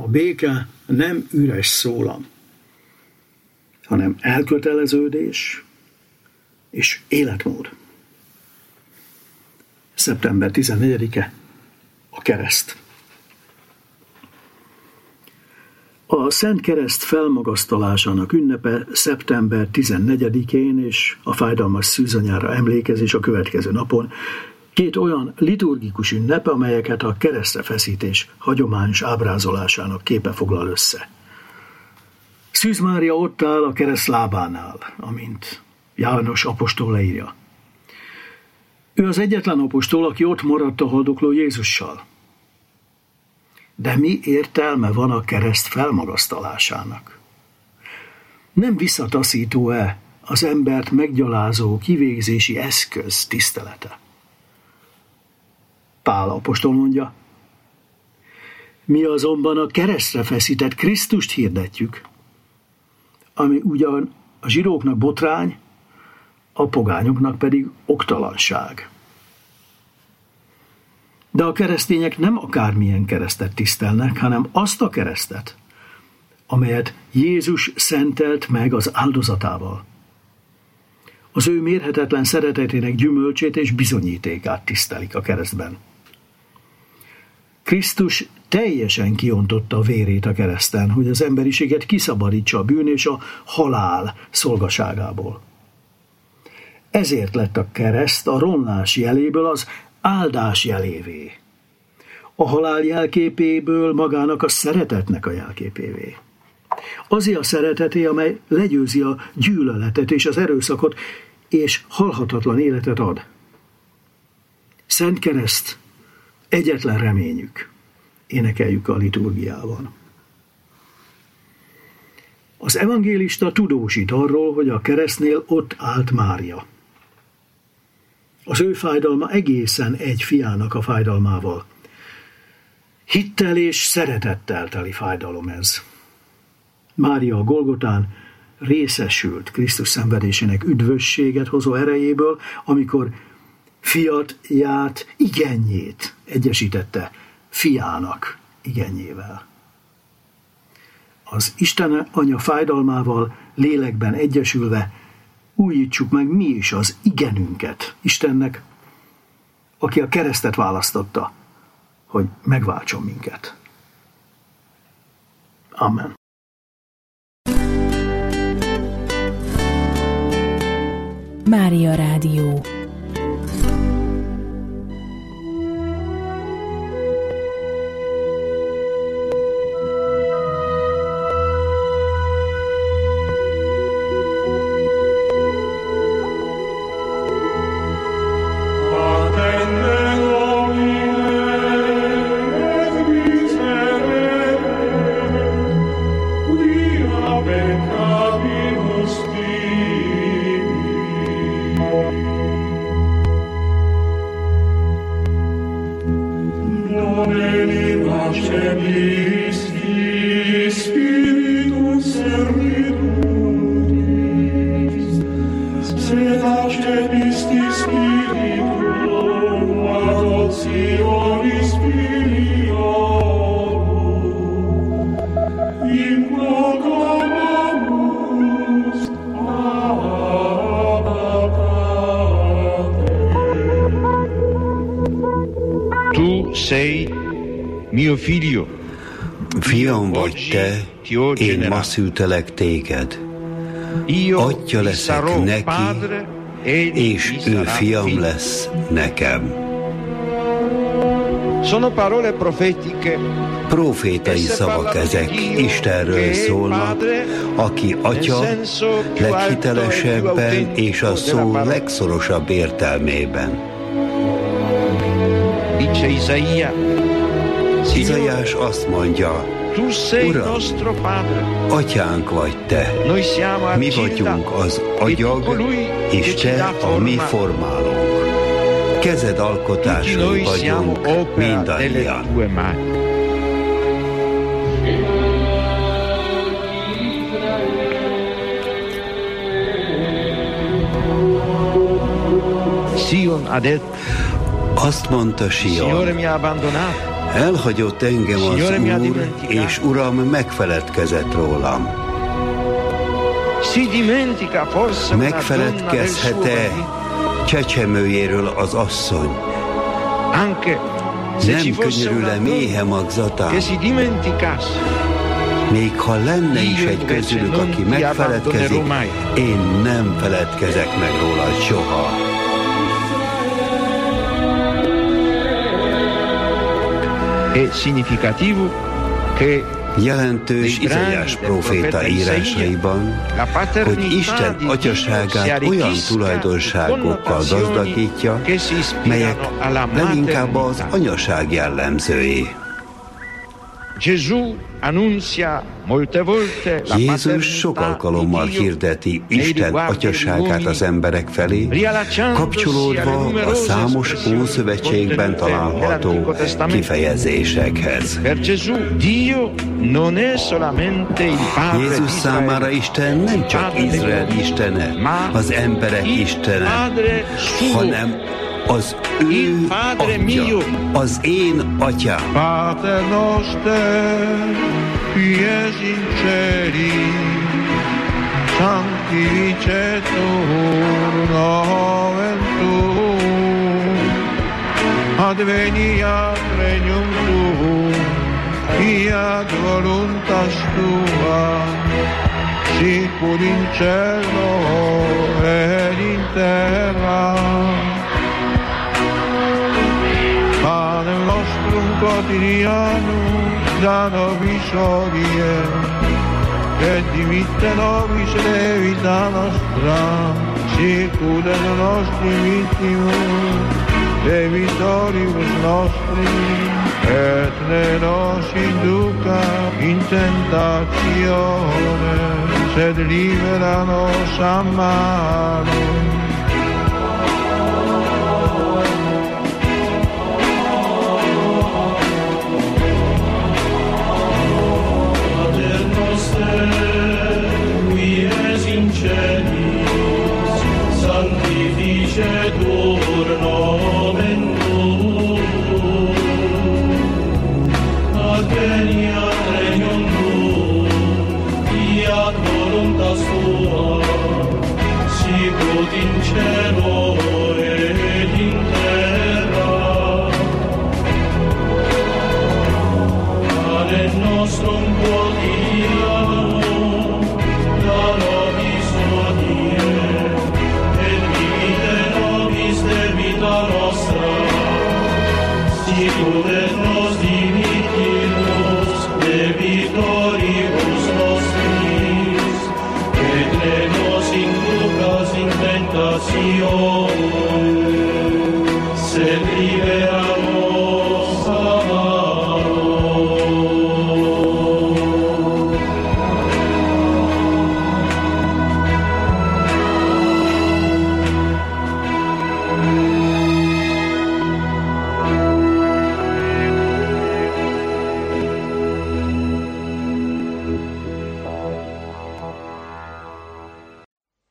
A béke nem üres szólam, hanem elköteleződés és életmód. Szeptember 14-e a kereszt. A Szent Kereszt felmagasztalásának ünnepe szeptember 14-én és a fájdalmas szűzanyára emlékezés a következő napon két olyan liturgikus ünnep, amelyeket a keresztre feszítés hagyományos ábrázolásának képe foglal össze. Szűz Mária ott áll a kereszt lábánál, amint János apostol leírja. Ő az egyetlen apostol, aki ott maradt a haldokló Jézussal. De mi értelme van a kereszt felmagasztalásának? Nem visszataszító-e az embert meggyalázó kivégzési eszköz tisztelete? Pál apostol mondja, mi azonban a keresztre feszített Krisztust hirdetjük, ami ugyan a zsidóknak botrány, a pogányoknak pedig oktalanság. De a keresztények nem akármilyen keresztet tisztelnek, hanem azt a keresztet, amelyet Jézus szentelt meg az áldozatával. Az ő mérhetetlen szeretetének gyümölcsét és bizonyítékát tisztelik a keresztben. Krisztus teljesen kiontotta a vérét a kereszten, hogy az emberiséget kiszabadítsa a bűn és a halál szolgaságából. Ezért lett a kereszt a romlás jeléből az áldás jelévé, a halál jelképéből magának a szeretetnek a jelképévé. Azért a szereteté, amely legyőzi a gyűlöletet és az erőszakot, és halhatatlan életet ad. Szent Kereszt, egyetlen reményük, énekeljük a liturgiában. Az evangélista tudósít arról, hogy a keresztnél ott állt Mária. Az ő fájdalma egészen egy fiának a fájdalmával. Hittel és szeretettel teli fájdalom ez. Mária a Golgotán részesült Krisztus szenvedésének üdvösséget hozó erejéből, amikor fiatját, igenjét egyesítette fiának igenjével. Az Isten Anya fájdalmával lélekben egyesülve újítsuk meg mi is az igenünket Istennek, aki a keresztet választotta, hogy megváltson minket. Amen. Mária Rádió. Fiam vagy te, én ma szültelek téged. Atya leszek neki, és ő fiam lesz nekem. Profétai szavak ezek, Istenről szólnak, aki Atya leghitelesebben és a szó legszorosabb értelmében. Izaiás azt mondja, Uram, Atyánk vagy te, mi vagyunk az agyag, és te a mi formálónk. Kezed alkotásai vagyunk mindannyian. Azt mondta Sion, Elhagyott engem az Úr, és Uram megfeledkezett rólam. Megfeledkezhet-e csecsemőjéről az asszony? Nem könyörül-e méhe magzatán? Még ha lenne is egy közülük, aki megfeledkezik, én nem feledkezek meg róla soha. Jelentős Izaiás próféta írásaiban, hogy Isten atyaságát olyan tulajdonságokkal gazdagítja, melyek leginkább az anyaság jellemzői. Jézus sok alkalommal hirdeti Isten atyaságát az emberek felé, kapcsolódva a számos Ószövetségben található kifejezésekhez. Jézus számára Isten nem csak Izrael istene, az emberek istene, hanem az ő atya, az én atyám. Pater noster, qui es in celis, sanctificetur nomen tuum, adveniat regnum tuum, fiat voluntas tua, sicur in cielo et in terra. Panem nostrum quotidianum da nobis hodie, et dimitte nobis debita nostra, sicut et nostri vittimus debitoribus nostri, et ne nos induca in tentatione, sed libera nos a malo. Sanctificetur nomen tuum, adveniat regnum tuum, fiat voluntas tua, sicut in cielo et in terra. Panem nostrum quotidianum da nobis hodie, sicut et nos dimittimus debitoribus nostris, et ne nos inducas in tentatione, sed